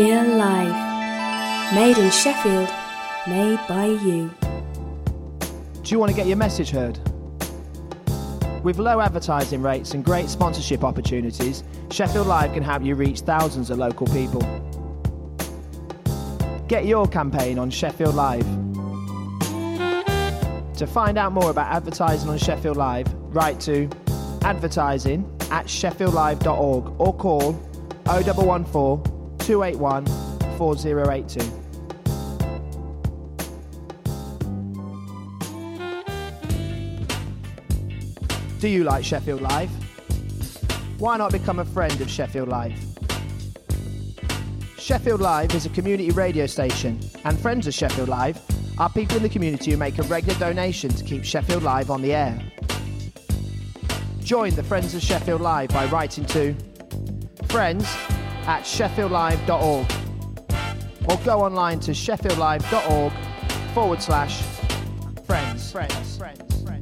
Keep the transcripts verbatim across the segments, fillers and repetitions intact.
Feel Live. Made in Sheffield, made by you. Do you want to get your message heard? With low advertising rates and great sponsorship opportunities, Sheffield Live can help you reach thousands of local people. Get your campaign on Sheffield Live. To find out more about advertising on Sheffield Live, write to advertising at sheffield live dot org or call oh one one four, two eight one, four oh eight two. Do you like Sheffield Live? Why not become a friend of Sheffield Live? Sheffield Live is a community radio station, and friends of Sheffield Live are people in the community who make a regular donation to keep Sheffield Live on the air. Join the Friends of Sheffield Live by writing to friends at sheffield live dot org or go online to sheffield live dot org forward slash friends. Friends. Friends.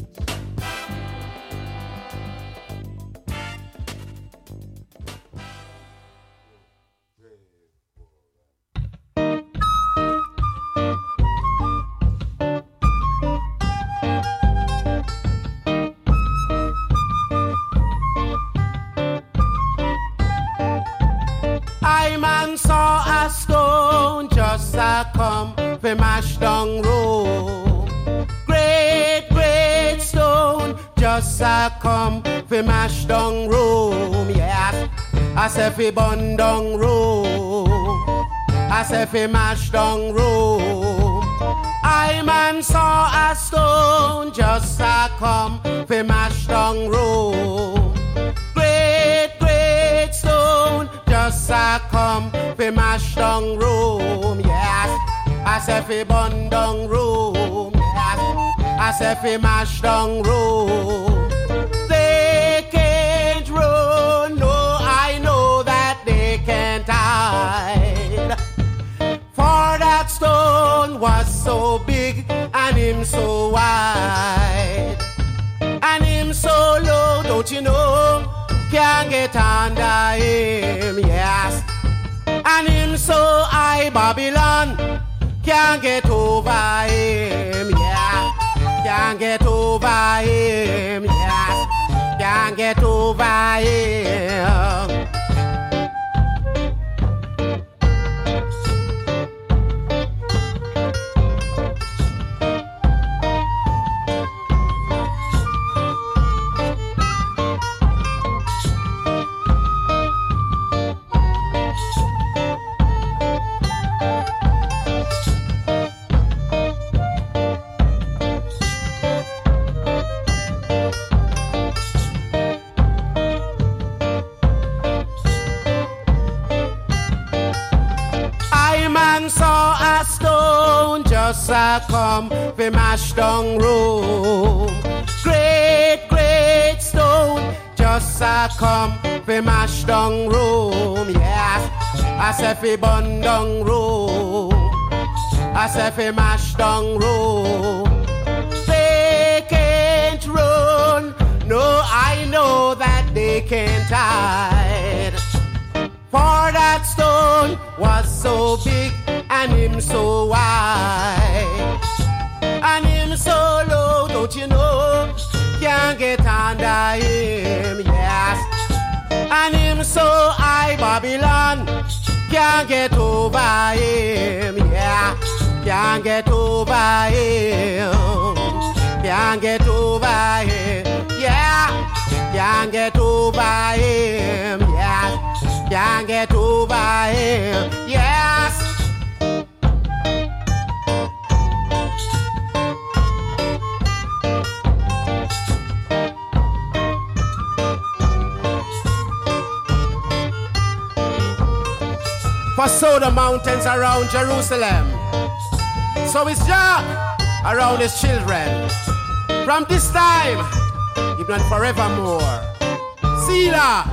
Saw a stone just a come fi mash down road. Great, great stone just a come fi mash down road. Yes, I say fi bun down road. I say fi mash down road. I man saw a stone just a come fi mash down road. Great, great stone just a come fi mash down room, yes. I say fi bun down room, yes. I say fi mash down room. They can't run, no, I know that they can't hide. For that stone was so big and him so wide, and him so low, don't you know? Can't get under him, yes. And him so high, Babylon can't get over him, yeah. Can't get over him, yeah. Can't get over him. Saw a stone just a come fi mash down room. Great, great stone just a come fi mash down room. Yes, I say fi bun down room. I say fi mash down room. They can't run, no, I know that they can't hide. For that stone was so big and him so wide, and him so low, don't you know? Can't get under him, yes. And him so high, Babylon can't get over him, yeah. Can't get over him. Can't get over him, yeah. Can't get over him, yeah. Can't get over him, yes. For so the mountains around Jerusalem, so is Jah around his children. From this time, even and forevermore. Selah.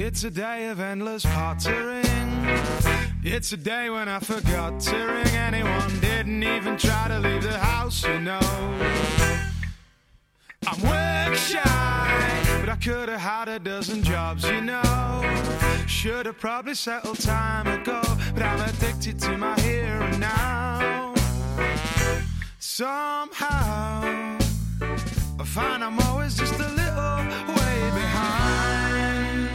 It's a day of endless pottering. It's a day when I forgot to ring anyone. Didn't even try to leave the house, you know. I'm work shy, but I could have had a dozen jobs, you know. Should have probably settled time ago, but I'm addicted to my here and now. Somehow I find I'm always just a little way behind.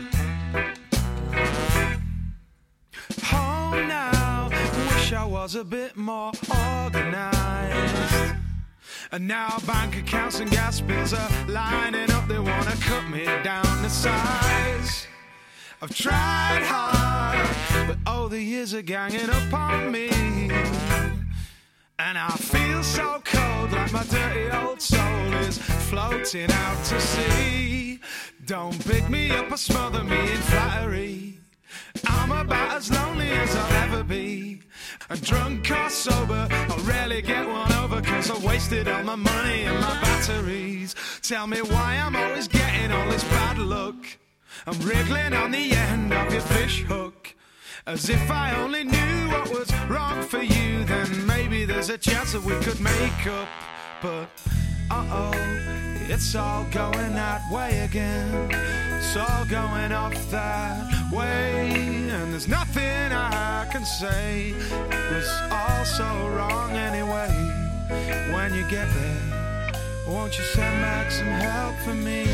Home now, wish I was a bit more organized. And now bank accounts and gas bills are lining up. They wanna cut me down to size. I've tried hard, but oh, the years are ganging up on me. And I feel so cold, like my dirty old soul is floating out to sea. Don't pick me up or smother me in flattery. I'm about as lonely as I'll ever be. And drunk or sober, I'll rarely get one over, 'cause I wasted all my money and my batteries. Tell me why I'm always getting all this bad luck. I'm wriggling on the end of your fish hook. As if I only knew what was wrong for you, then maybe there's a chance that we could make up. But uh-oh, it's all going that way again. It's all going off that way. And there's nothing I can say. It was all so wrong anyway. When you get there, won't you send back some help for me?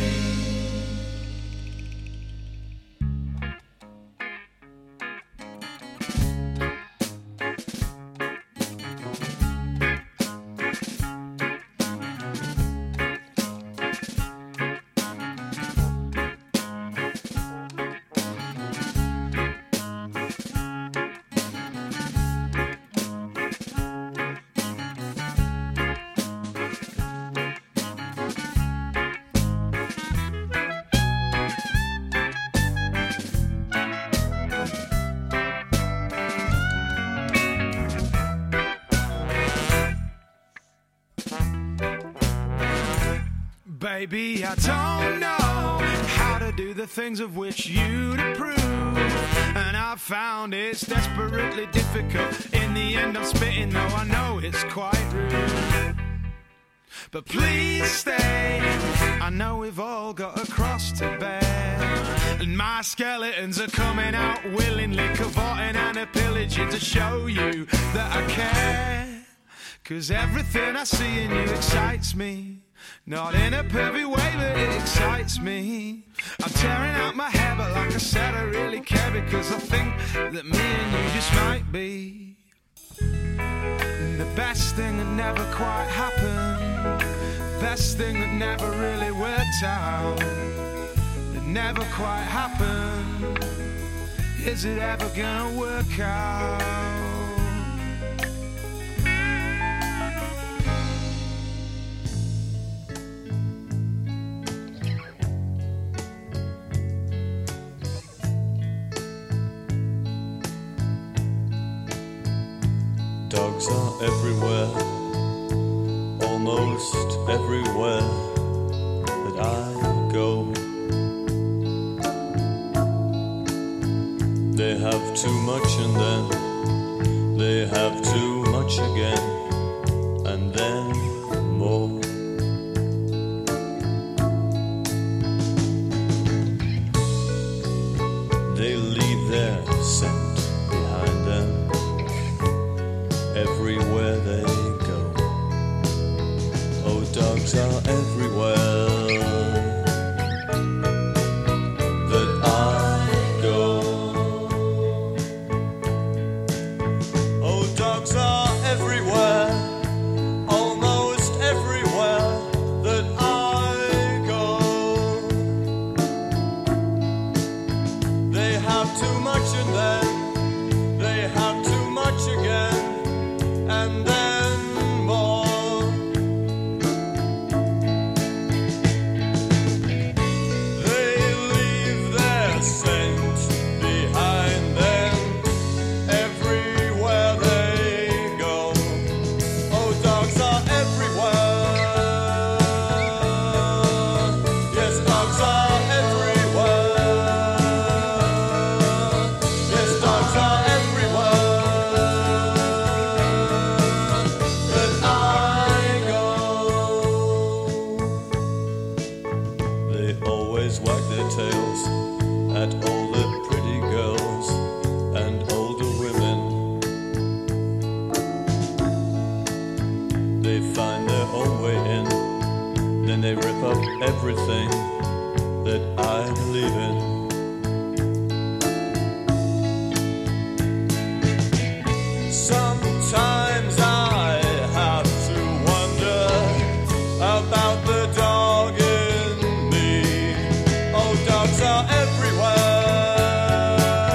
Baby, I don't know how to do the things of which you'd approve, and I found it's desperately difficult. In the end I'm spitting, though I know it's quite rude. But please stay, I know we've all got a cross to bear, and my skeletons are coming out willingly, cavorting and a pillaging to show you that I care. 'Cause everything I see in you excites me. Not in a pervy way, but it excites me. I'm tearing out my hair, but like I said, I really care, because I think that me and you just might be the best thing that never quite happened. Best thing that never really worked out. That never quite happened. Is it ever gonna work out? Dogs are everywhere, almost everywhere that I go. They have too much and then they have too much again, and then more. They leave their scent behind them everywhere they go. Oh, dogs are everywhere that I go. Oh, dogs are everywhere, almost everywhere that I go. They have too much and then they have too much again, and then more. everything that I believe in. Sometimes I have to wonder about the dog in me. Oh, dogs are everywhere.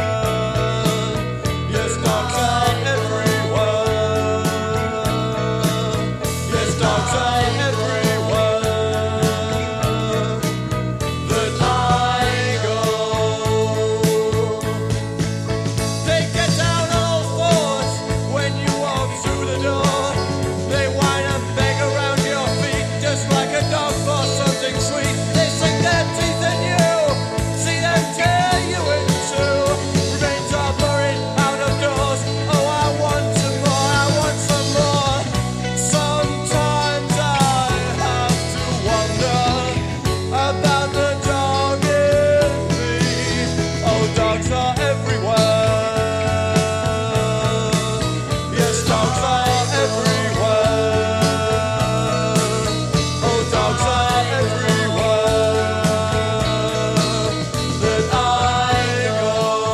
Yes, dogs are everywhere. Yes, dogs are everywhere that I go. They get down on all fours when you walk through the door. They whine and beg around your feet just like a dog for something sweet. They sink their teeth in you, see them tear you in two. Remains are buried out of doors. Oh, I want some more, I want some more. Sometimes I have to wonder about the dog in me. Oh, dogs are everywhere. Yes, dogs are everywhere. Oh, dogs are everywhere that I go.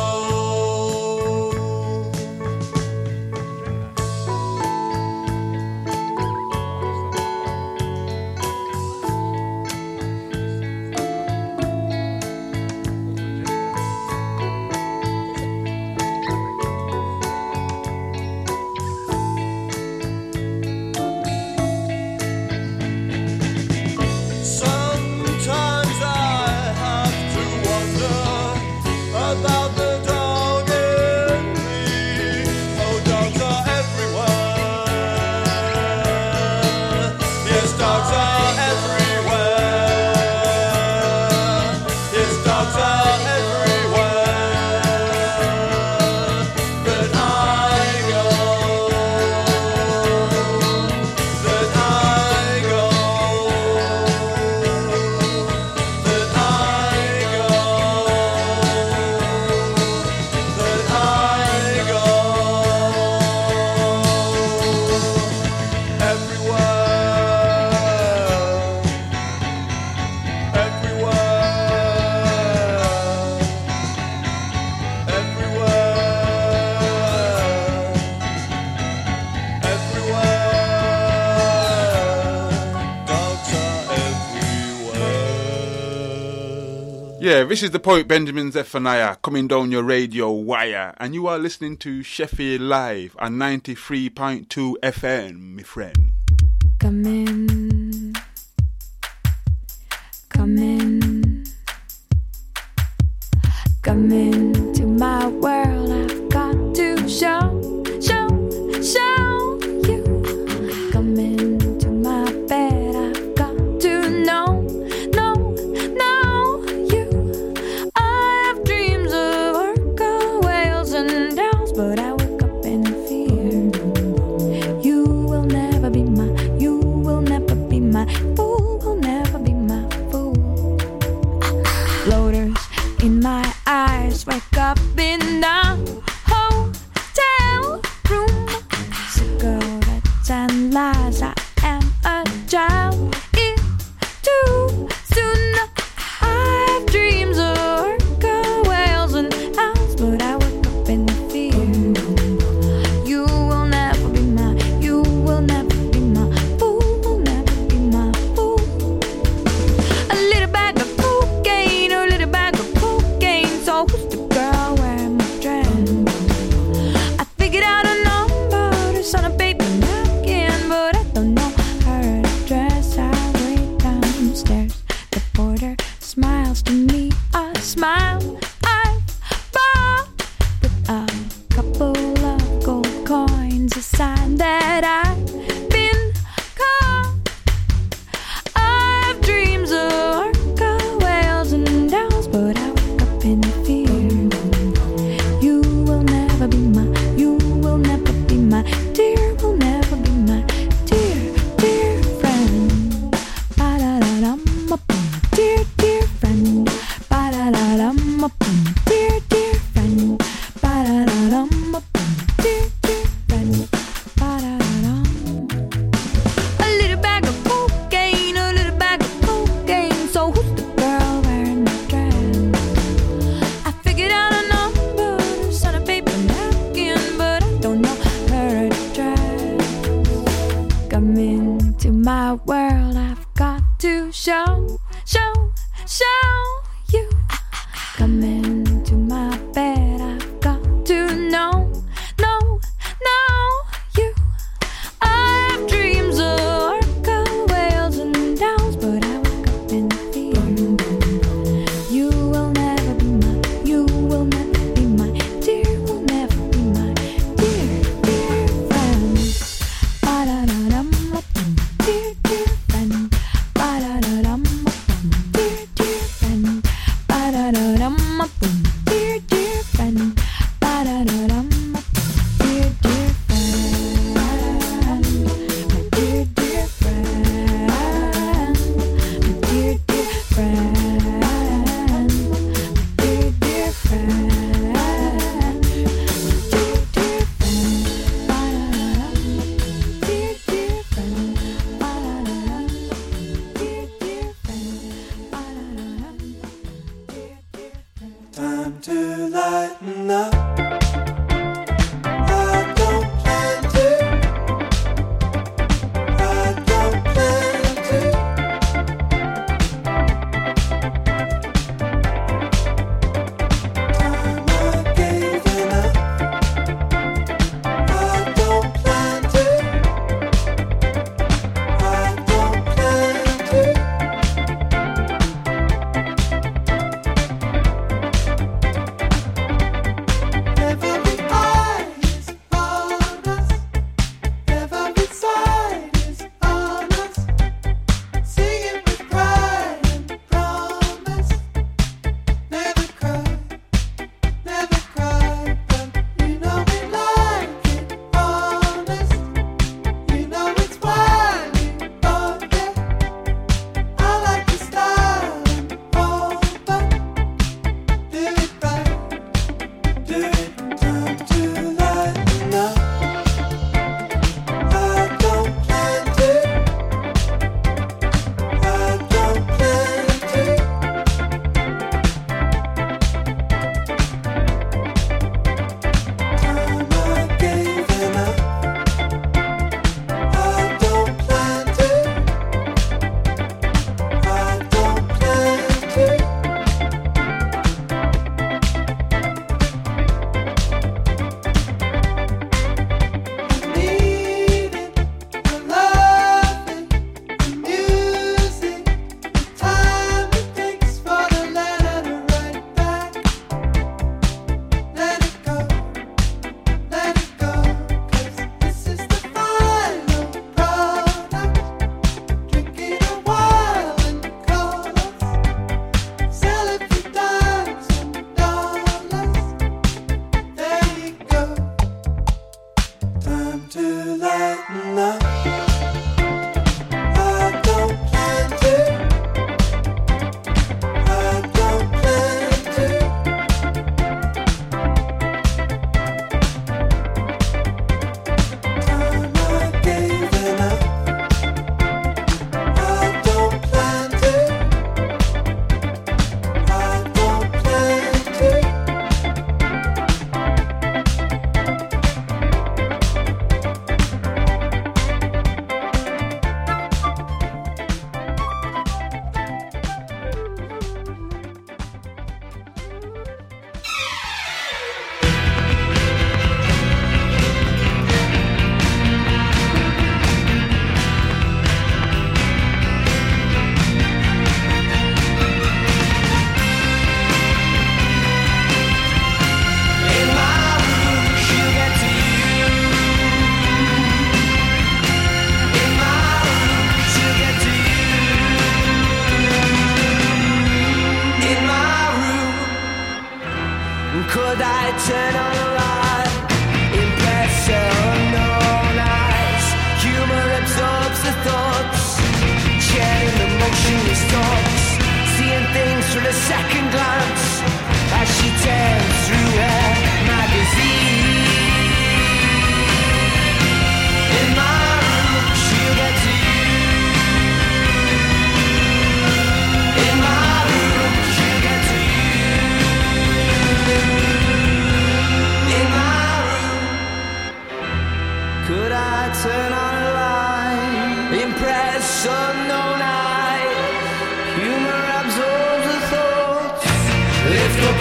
Sometimes I have to wonder about the dog in me. Oh, dogs are everywhere. Yes, dogs are everywhere. Yes, dogs are everywhere that I go. That I go. That I go. That I go. Everywhere. Everywhere. Everywhere. Everywhere. Dogs are everywhere. Yeah, this is the poet Benjamin Zephaniah coming down your radio wire, and you are listening to Sheffield Live on ninety-three point two F M, my friend. Come in, come in, come into my world. I've got to show, show, show you. Come into my bed. I've got to know, know, know you. I have dreams of orca whales and owls, but I wake up in fear. You will never be my, you will never be my fool, will never be my fool. Floaters in my eyes, to show, show, show you. Come into my bed, I've got to know, know, know you. I have dreams of orca whales and owls, but I wake up in fear. You will never be mine, you will never be my dear, will never be my dear, dear friend. Ba-da-da-dum-ba-dum, dear, dear friend. Ba-da-da-dum-ba-dum, dear, dear friend. Ba-da-da-dum-ba-dum, dear, dear friend. Ba-da-da-dum-ba-dum, dear, dear friend. My dear, dear friend. My dear, dear friend. My dear, dear friend. My dear, dear friend. Ba-da-da-dum, dear, dear friend. Ba-da-da-dum, dear, dear friend. Ba-da-da-dum, dear, dear friend. Time to lighten up. I don't plan to. I don't plan to. Time I gave enough. I don't plan to. I don't plan to. Every eye is on us. Every side is on us. Singing with pride and promise. Never cry, never cry, but you know we like it honest. You know it's why we both get. I like the style and all, but do it right. Do it, time to lighten up. I don't plan to. I don't plan to. Time I gave enough. I don't plan to. I don't plan to. Need it, I love it, the music, the time it takes for the letter to write back. Let it go, let it go, 'cause this is the final product. Drink it a while and call us, sell it for dimes and dollars. There you go. Time to lighten up. I don't plan to. I don't plan to. Time I gave enough. I don't plan to. I don't plan to. In my room, she'll get to you. In my room, she'll get to you. In my room, could I turn on a light? Impress her unknown eyes. Humor absorbs the thoughts. Sharing the motionless thoughts. Seeing things through the second glance. As she turns through her magazine. In my room, she'll get to you. In my room, she'll get to you. In my room, could I turn on a light? Impress unknown eyes.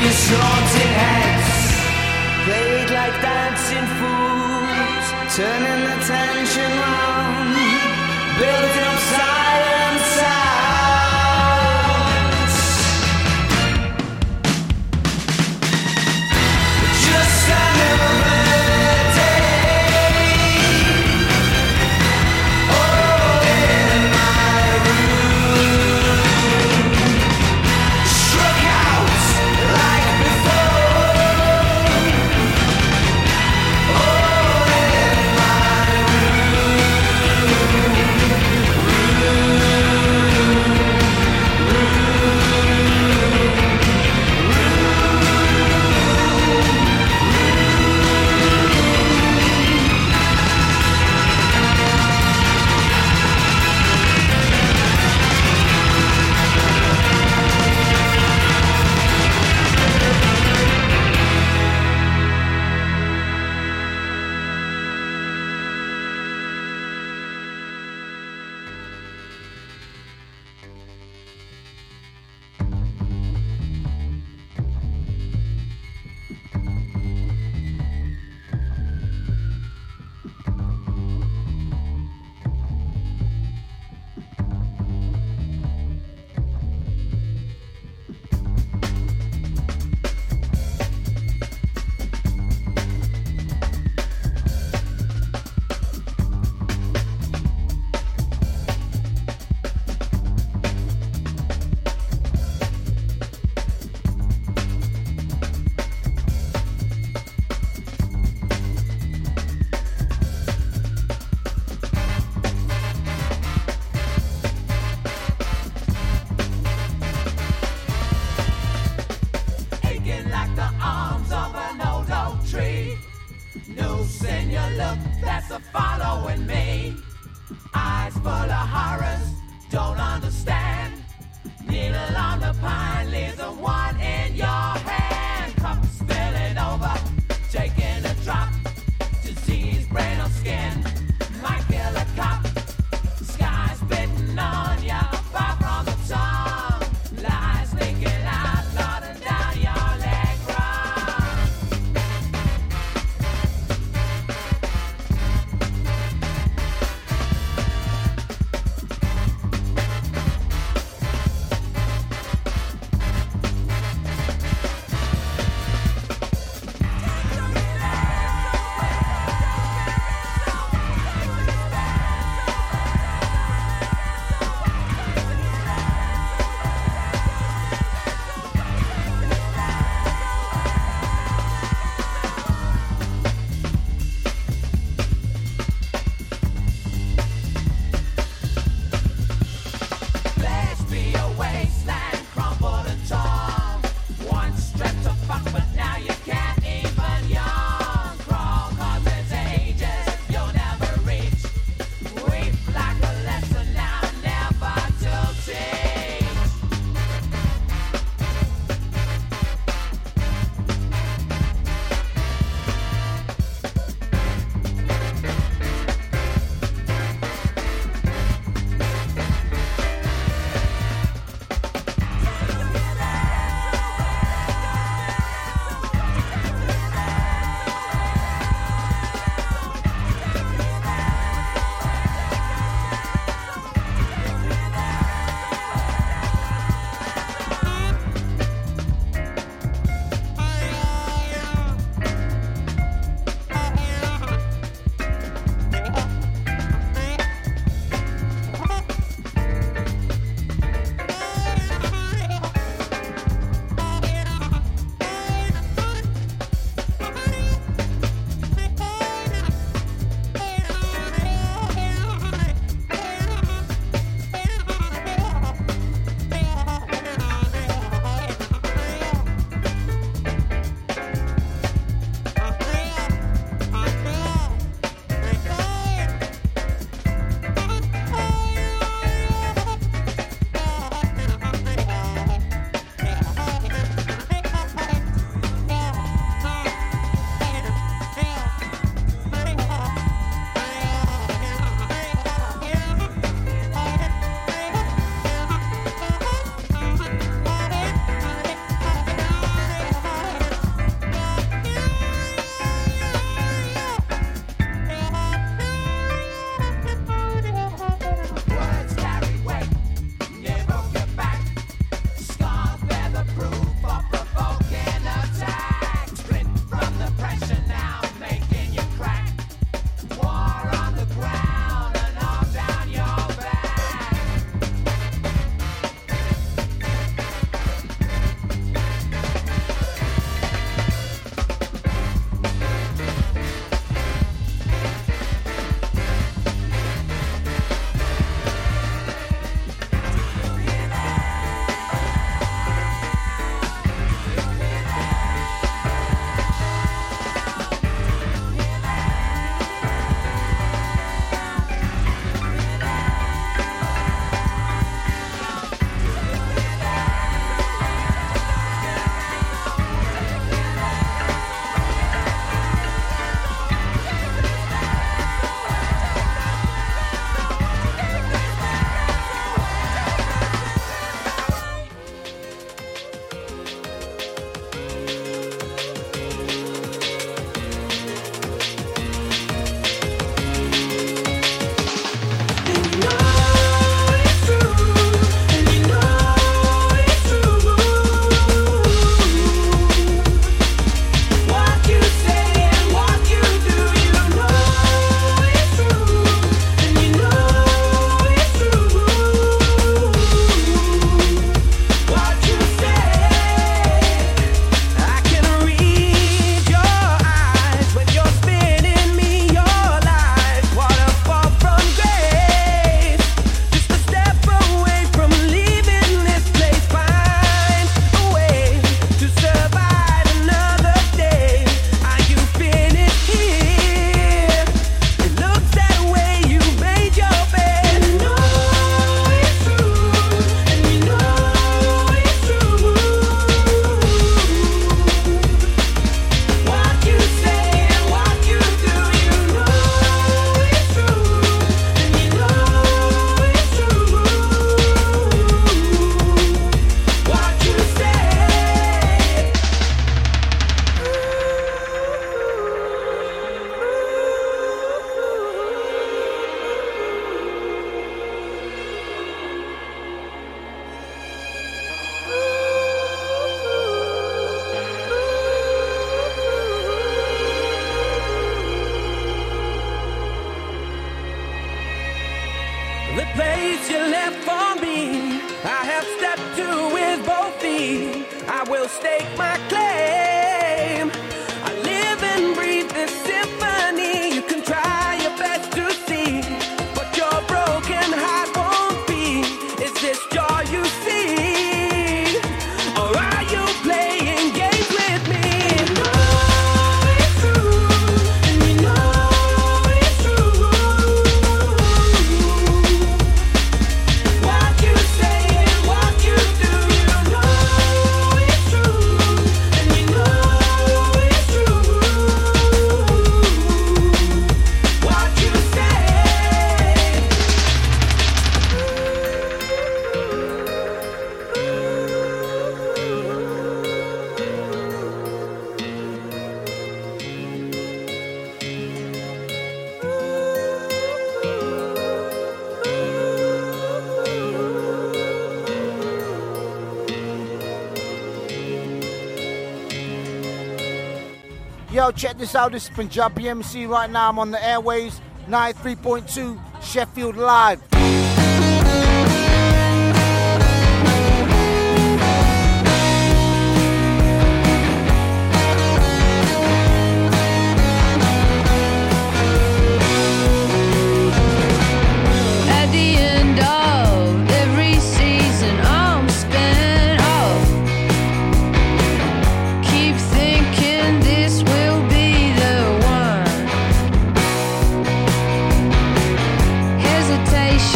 your slaughtered heads, played like dancing fools, turning the tension round, building up silent sounds. Just another day, all in my room, struck out like before, all in my aching like the arms of an old oak tree. Noose in your look, that's a following me. Eyes full of horrors, don't understand. Needle on the pine, leaves a one in your hand. Cup spilling over, taking a drop. Disease, brain or skin, might kill a cop. Sky spitting on ya, far from the tongue. Lies leaking out, nodding down your leg run. will stake my claim. I live and breathe this symphony. You can try your best to see, but your broken heart won't be. Is this joy you see, or are you playing games with me? You know it's true, and you know it's true. What you say and what you do, you know it's true, and you know it's true. What you say. Yo, check this out. This is Punjabi M C. Right now I'm on the airwaves, ninety-three point two Sheffield Live. At the end of every season, I'm spent off. Keep thinking this will be the one. Hesitation.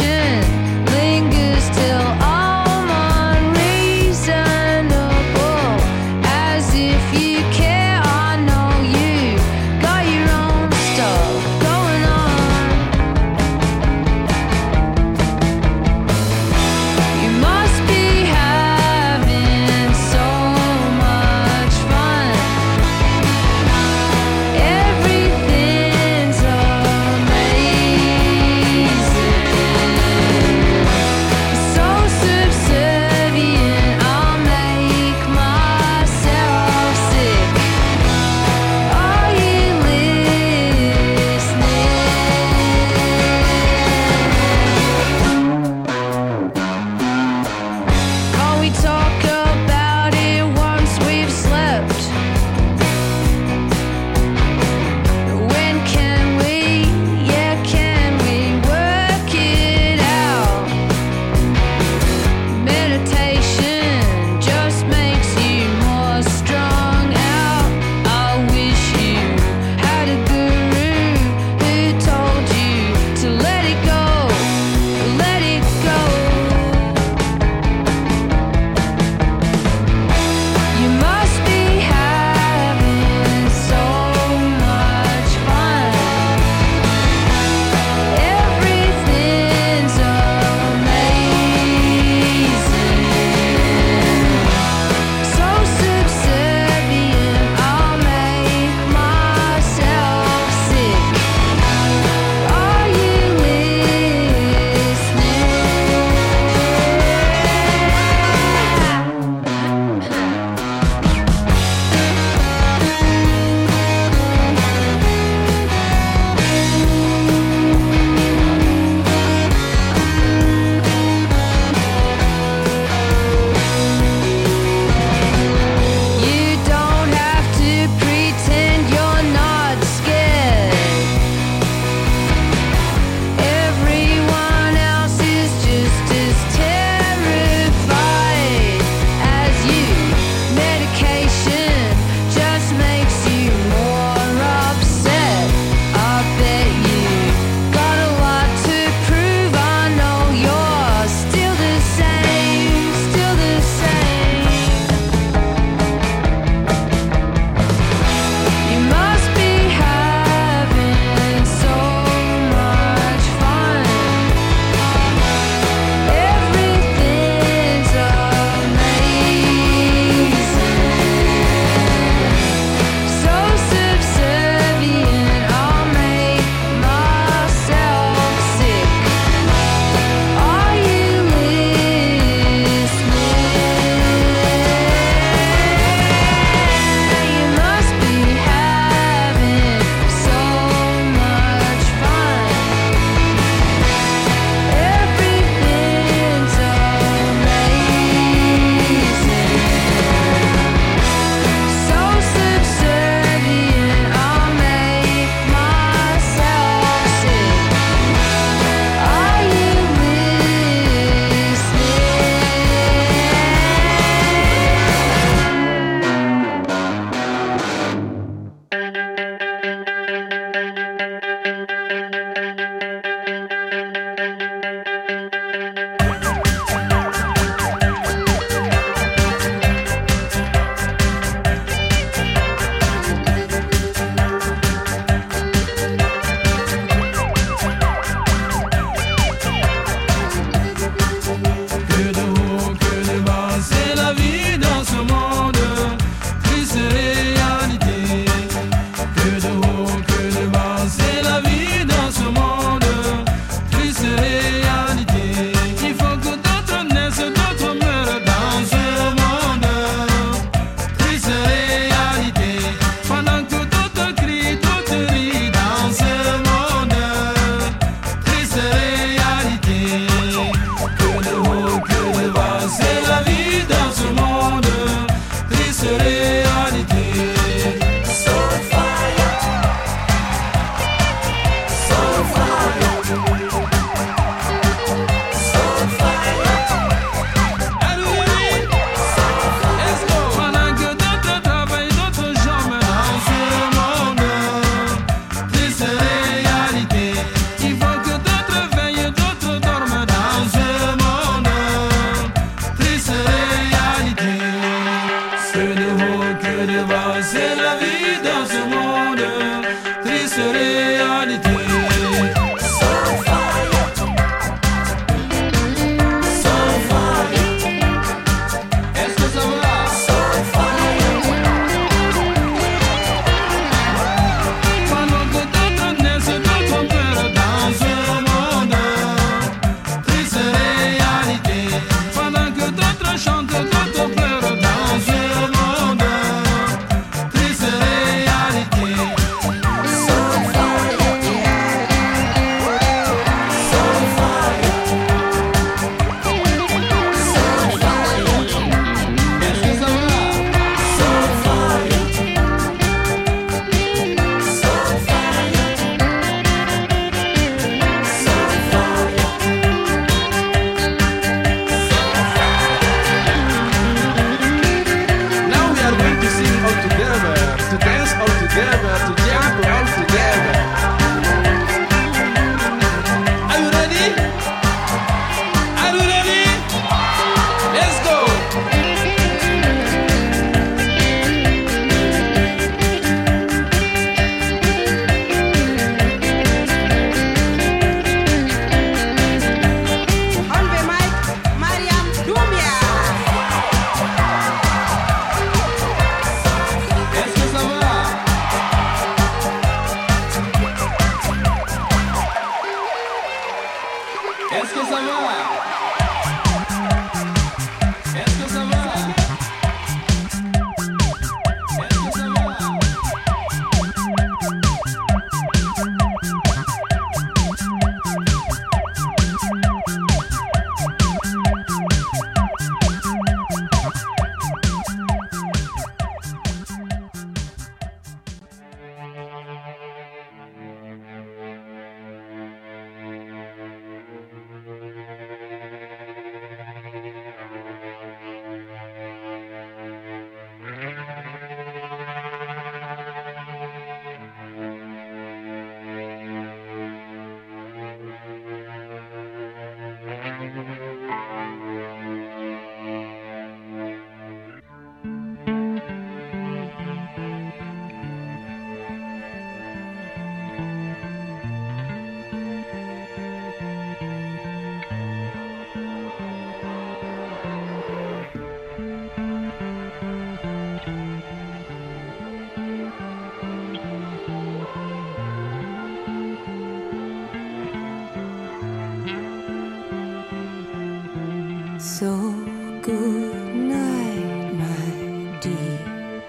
So good night, my dear.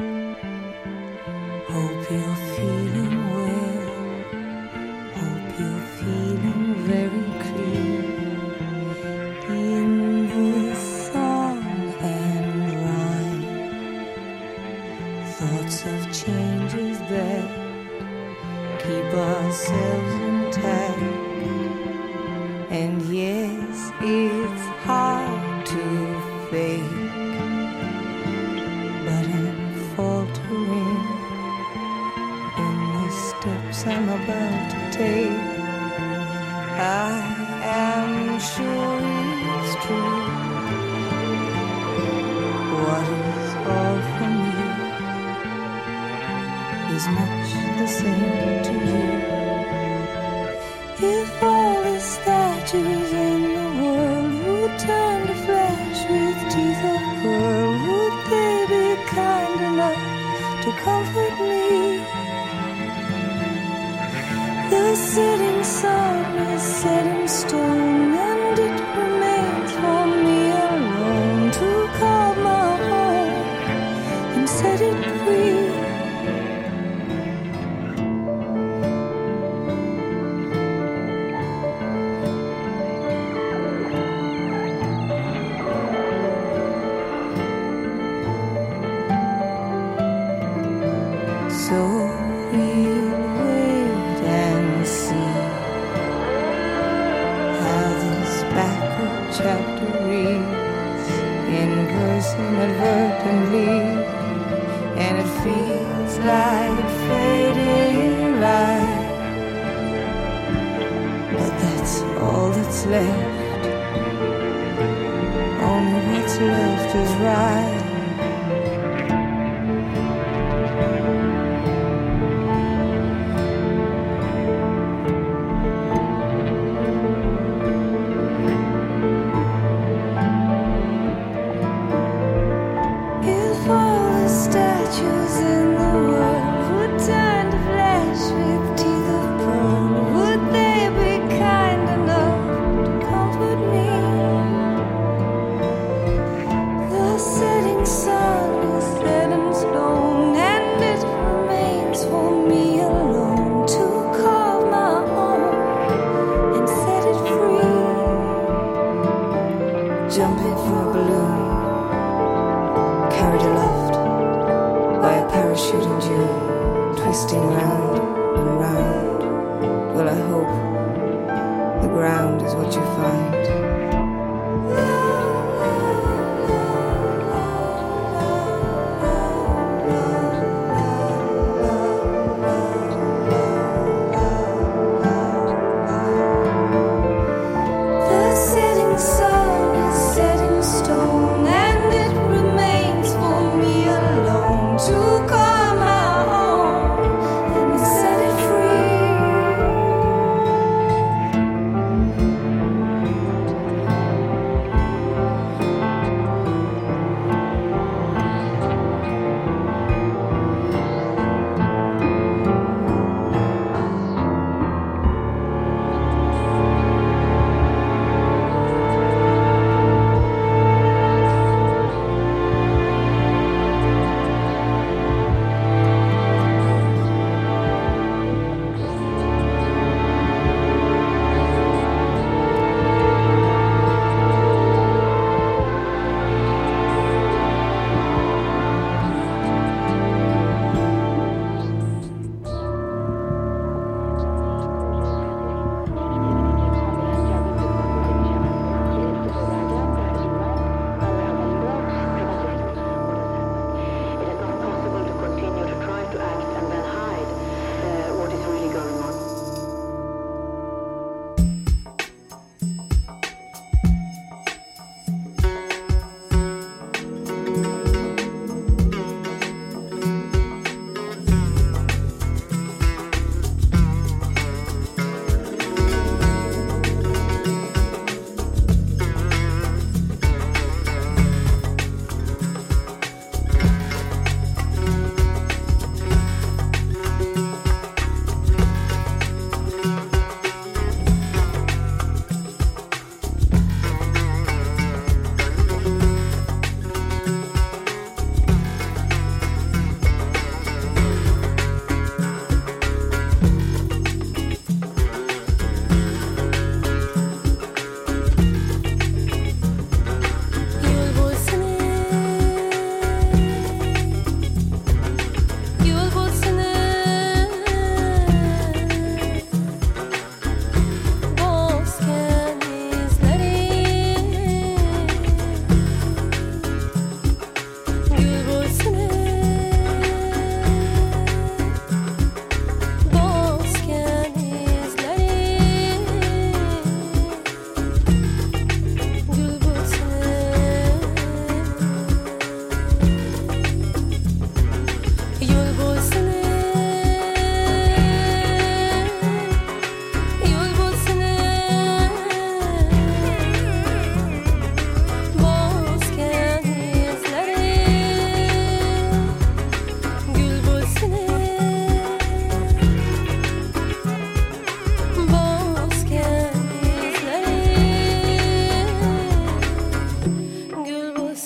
Hope you're feeling well. Hope you're feeling very clear. In this song and rhyme, thoughts of changes that keep ourselves intact. And yes, it's hard to fake, but I'm faltering in the steps I'm about to take. I am sure it's true. What is all from you is much the same to you. If all the statues in the world would turn to flesh with teeth of pearl, would they be kind enough to comfort me? The setting sun is set in stone, and it remains for me alone to call my own and set it free. So we'll wait and see how this backward chapter reads in verse inadvertently, and it feels like fading light. But that's all that's left. Only what's left is right. Statues in the world would turn to flesh with teeth of pearl. Would they be kind enough to comfort me? The setting sun is set in stone, and it remains for me alone to carve my own and set it free. Jumping from a balloon, carried aloft by a parachute in June, twisting round and round. Well, I hope the ground is what you find. The setting sun is set in stone, and it remains for me alone to call my own and set it free.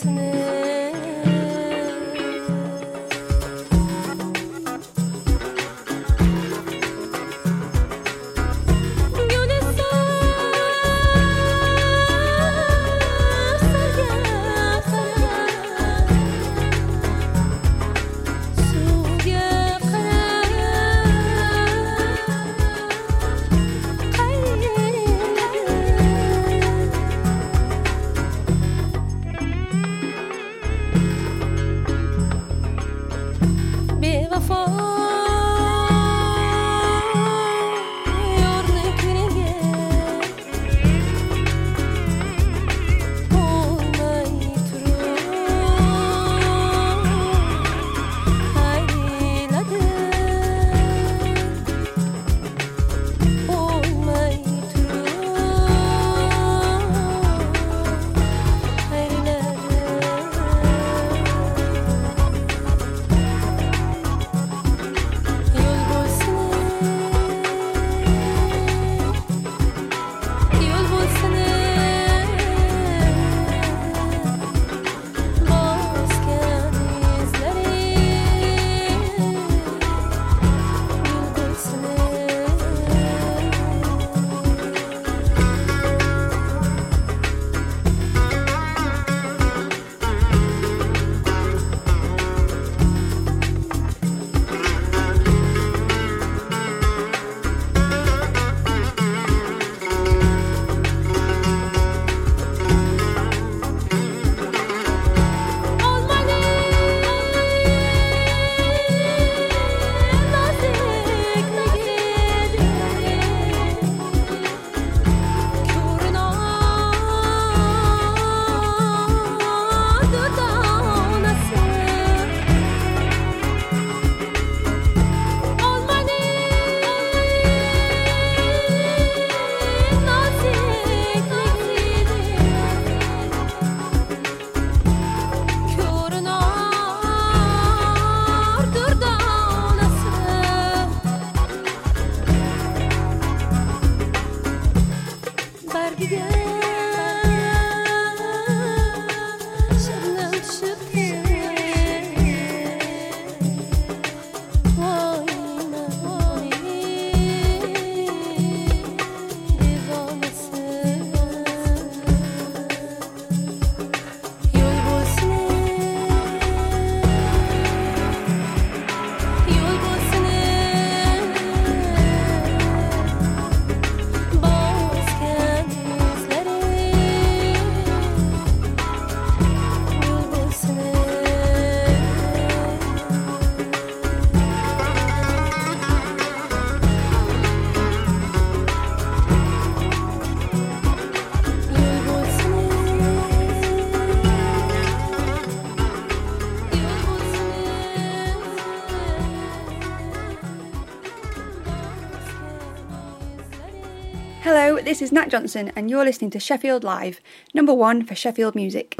Hello, this is Nat Johnson and you're listening to Sheffield Live, number one for Sheffield music.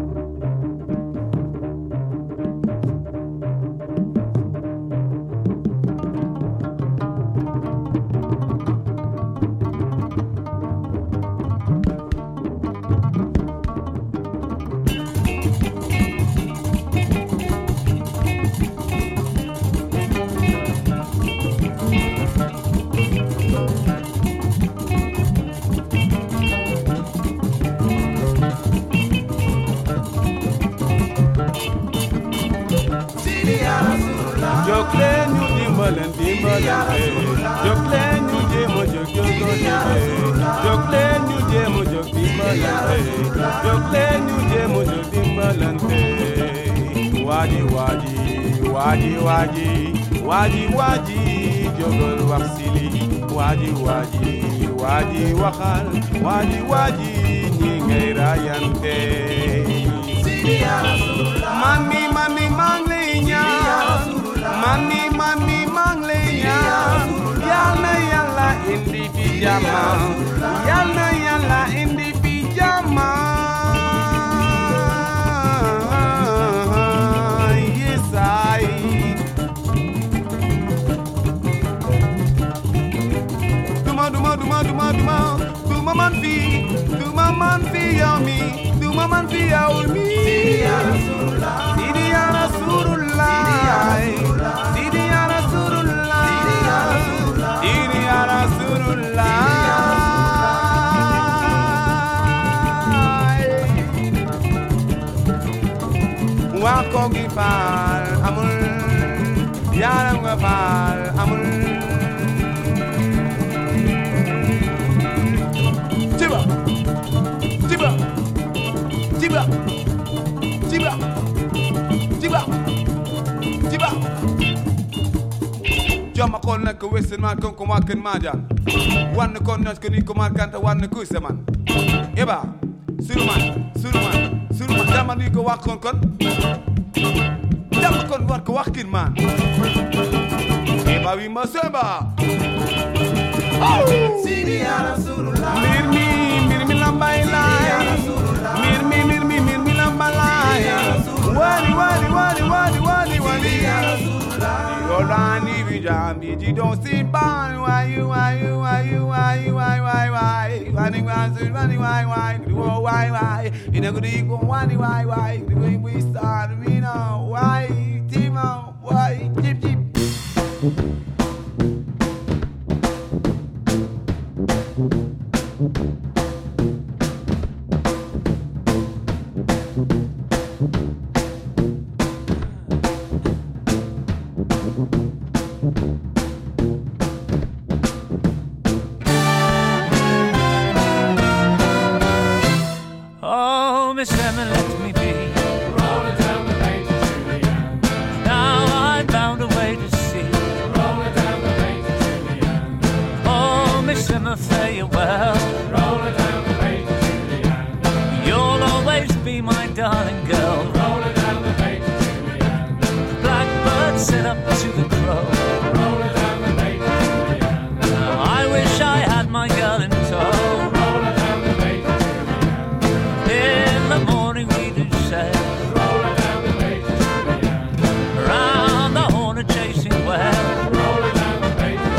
Waji waji waji waji jogol waxili waji waji waji waxal waji waji ñi ngay rayante mami mami mang lay ñaan mami mami mang lay ñaan yalla yalla indi fi jama yalla yalla indi fi jama Duma duma duma duma man fi, duma man fi ya mi, duma man fi ya mi. wakogi fal amul yaram nga fal amul tiba tiba tiba tiba tiba tiba jama kon nak wesen man kon ko makan majan wan kon nas ko ni ko makan ta wan ko seman eba Suruman, Suruman, Suruman, jama ni ko wakon kon jama kon war ko wakin man eba wi ma seba Sidi ala surula mir mi mir mi lambay la mir mi mir mi mir mi lambay la wali wali wali wali wali wali Yorani vi jambi ji don't see ban why you why you why you why you why why why why why why why why why why you know go go why why why we start me now why Timo why chip chip Oh, Miss Emma, let me be. Rolling down the lane to Julian. Now I'm bound away to sea. Rolling down the lane to Julian. Oh, Miss Emma, farewell. Rolling down the lane to Julian. You'll always be my darling girl. Rolling down the lane to Julian. Blackbird sit up to the crow. Rolling down the lane to Julian. Now I wish I had my girl in tow. In the morning we do sail, rolling down the bay to Julian. Round the Horn chasing well, rolling down the bay to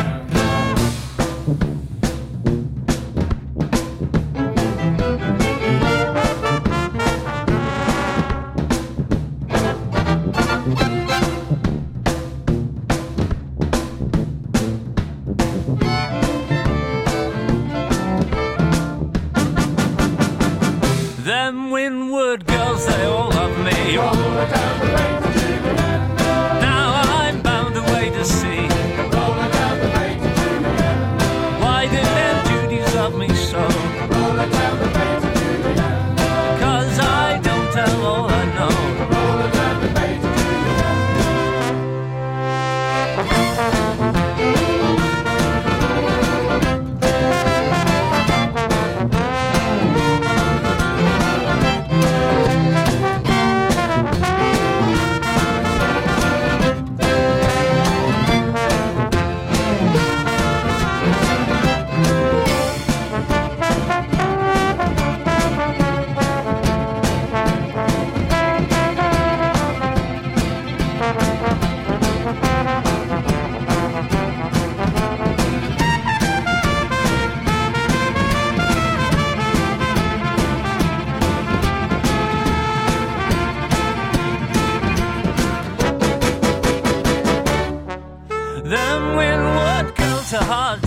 Them windward girls, they all love me. Rolling down the bay to Julian. Now I'm bound away to sea. Rolling down the bay to Julian. Why did their duties love me so? Rolling down the bay to Julian. 'Cause I don't tell all I know. Rolling down the bay to Them windward girls are hard